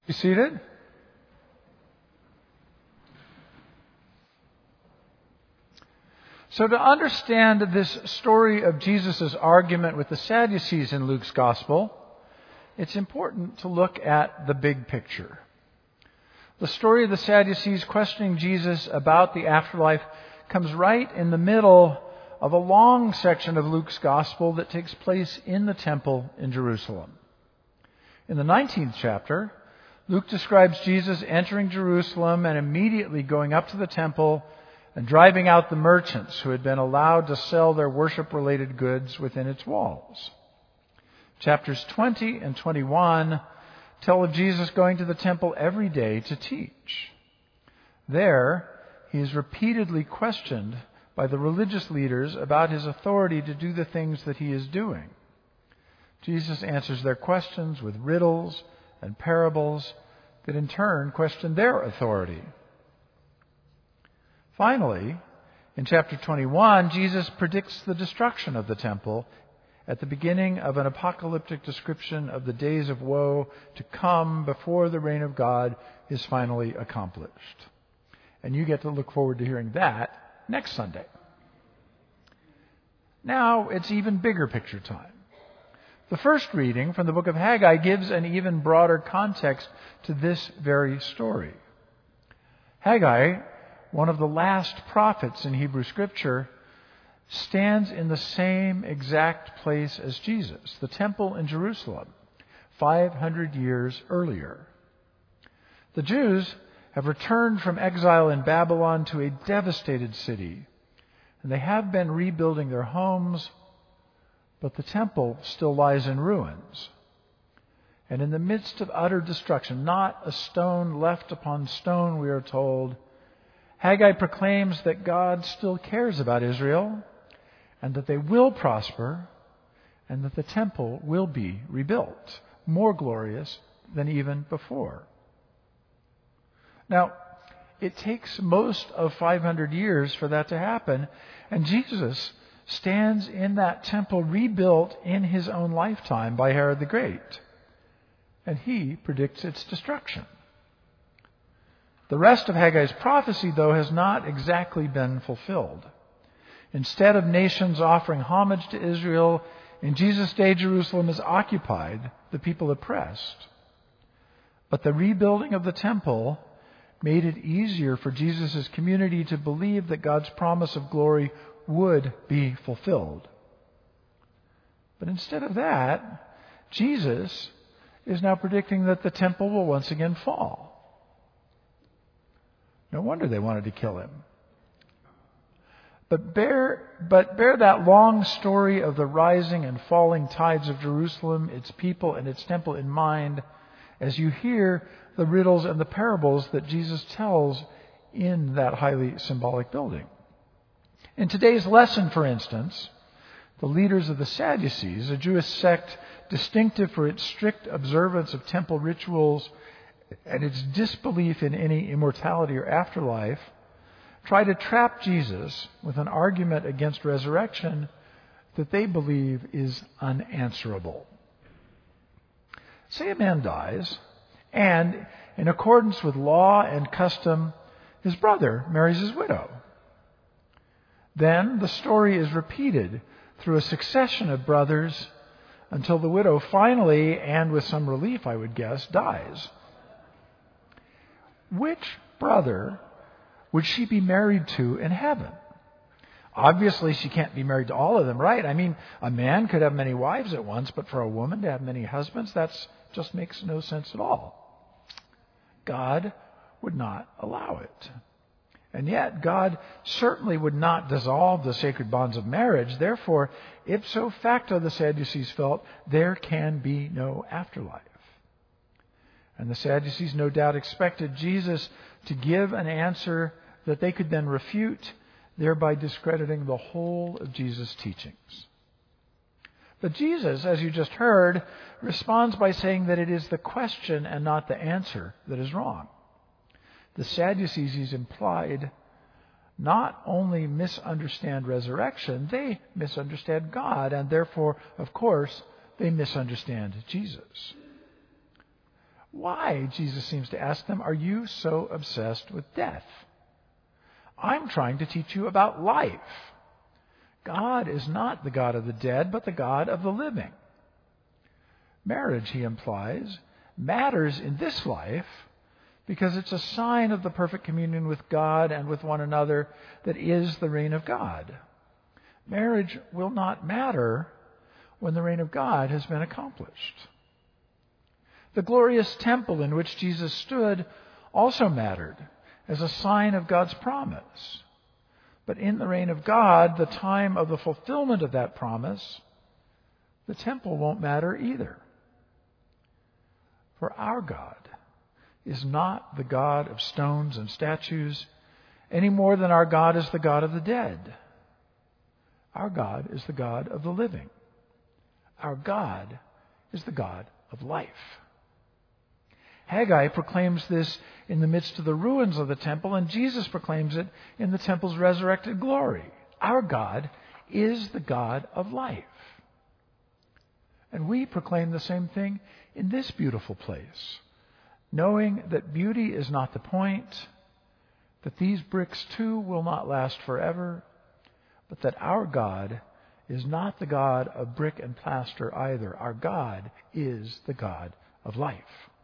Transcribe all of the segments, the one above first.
Be seated. So to understand this story of Jesus' argument with the Sadducees in Luke's Gospel, it's important to look at the big picture. The story of the Sadducees questioning Jesus about the afterlife comes right in the middle of a long section of Luke's Gospel that takes place in the temple in Jerusalem. In the 19th chapter, Luke describes Jesus entering Jerusalem and immediately going up to the temple and driving out the merchants who had been allowed to sell their worship-related goods within its walls. Chapters 20 and 21 tell of Jesus going to the temple every day to teach. There, he is repeatedly questioned by the religious leaders about his authority to do the things that he is doing. Jesus answers their questions with riddles and parables that in turn question their authority. Finally, in chapter 21, Jesus predicts the destruction of the temple at the beginning of an apocalyptic description of the days of woe to come before the reign of God is finally accomplished. And you get to look forward to hearing that next Sunday. Now it's even bigger picture time. The first reading from the book of Haggai gives an even broader context to this very story. Haggai, one of the last prophets in Hebrew Scripture, stands in the same exact place as Jesus, the temple in Jerusalem, 500 years earlier. The Jews have returned from exile in Babylon to a devastated city, and they have been rebuilding their homes, but the temple still lies in ruins. And in the midst of utter destruction, not a stone left upon stone, we are told, Haggai proclaims that God still cares about Israel and that they will prosper and that the temple will be rebuilt, more glorious than even before. Now, it takes most of 500 years for that to happen, and Jesus stands in that temple rebuilt in his own lifetime by Herod the Great, and he predicts its destruction. The rest of Haggai's prophecy, though, has not exactly been fulfilled. Instead of nations offering homage to Israel, in Jesus' day Jerusalem is occupied, the people oppressed. But the rebuilding of the temple made it easier for Jesus' community to believe that God's promise of glory would be fulfilled. But instead of that, Jesus is now predicting that the temple will once again fall. No wonder they wanted to kill him. But bear that long story of the rising and falling tides of Jerusalem, its people and its temple in mind, as you hear the riddles and the parables that Jesus tells in that highly symbolic building. In today's lesson, for instance, the leaders of the Sadducees, a Jewish sect distinctive for its strict observance of temple rituals and its disbelief in any immortality or afterlife, try to trap Jesus with an argument against resurrection that they believe is unanswerable. Say a man dies, and in accordance with law and custom, his brother marries his widow. Then the story is repeated through a succession of brothers until the widow finally, and with some relief I would guess, dies. Which brother would she be married to in heaven? Obviously, she can't be married to all of them, right? I mean, a man could have many wives at once, but for a woman to have many husbands, that just makes no sense at all. God would not allow it. And yet, God certainly would not dissolve the sacred bonds of marriage. Therefore, ipso facto, the Sadducees felt, there can be no afterlife. And the Sadducees no doubt expected Jesus to give an answer that they could then refute, thereby discrediting the whole of Jesus' teachings. But Jesus, as you just heard, responds by saying that it is the question and not the answer that is wrong. The Sadducees implied not only misunderstand resurrection, they misunderstand God, and therefore, of course, they misunderstand Jesus. Why, Jesus seems to ask them, are you so obsessed with death? I'm trying to teach you about life. God is not the God of the dead, but the God of the living. Marriage, he implies, matters in this life because it's a sign of the perfect communion with God and with one another that is the reign of God. Marriage will not matter when the reign of God has been accomplished. The glorious temple in which Jesus stood also mattered as a sign of God's promise. But in the reign of God, the time of the fulfillment of that promise, the temple won't matter either. For our God is not the God of stones and statues any more than our God is the God of the dead. Our God is the God of the living. Our God is the God of life. Haggai proclaims this in the midst of the ruins of the temple, and Jesus proclaims it in the temple's resurrected glory. Our God is the God of life. And we proclaim the same thing in this beautiful place, knowing that beauty is not the point, that these bricks too will not last forever, but that our God is not the God of brick and plaster either. Our God is the God of life.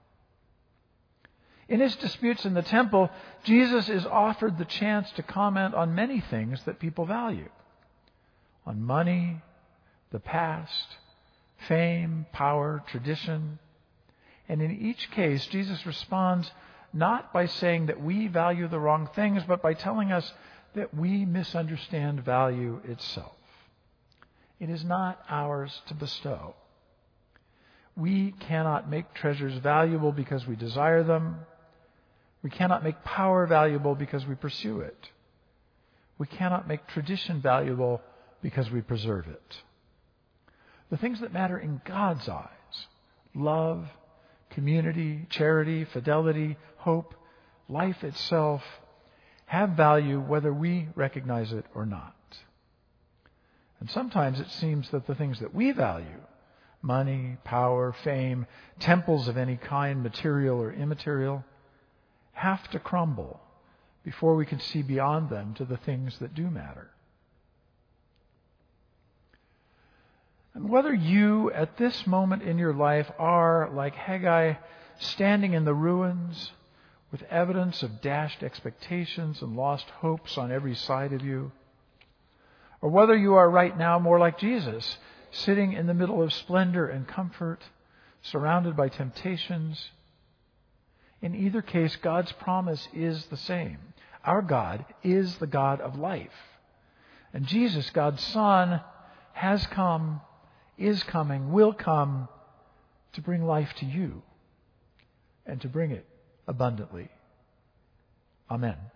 In his disputes in the temple, Jesus is offered the chance to comment on many things that people value. On money, the past, fame, power, tradition. And in each case, Jesus responds not by saying that we value the wrong things, but by telling us that we misunderstand value itself. It is not ours to bestow. We cannot make treasures valuable because we desire them. We cannot make power valuable because we pursue it. We cannot make tradition valuable because we preserve it. The things that matter in God's eyes, love, community, charity, fidelity, hope, life itself, have value whether we recognize it or not. And sometimes it seems that the things that we value, money, power, fame, temples of any kind, material or immaterial, have to crumble before we can see beyond them to the things that do matter. And whether you, at this moment in your life, are, like Haggai, standing in the ruins with evidence of dashed expectations and lost hopes on every side of you, or whether you are right now more like Jesus, sitting in the middle of splendor and comfort, surrounded by temptations, in either case, God's promise is the same. Our God is the God of life. And Jesus, God's Son, has come, is coming, will come to bring life to you and to bring it abundantly. Amen.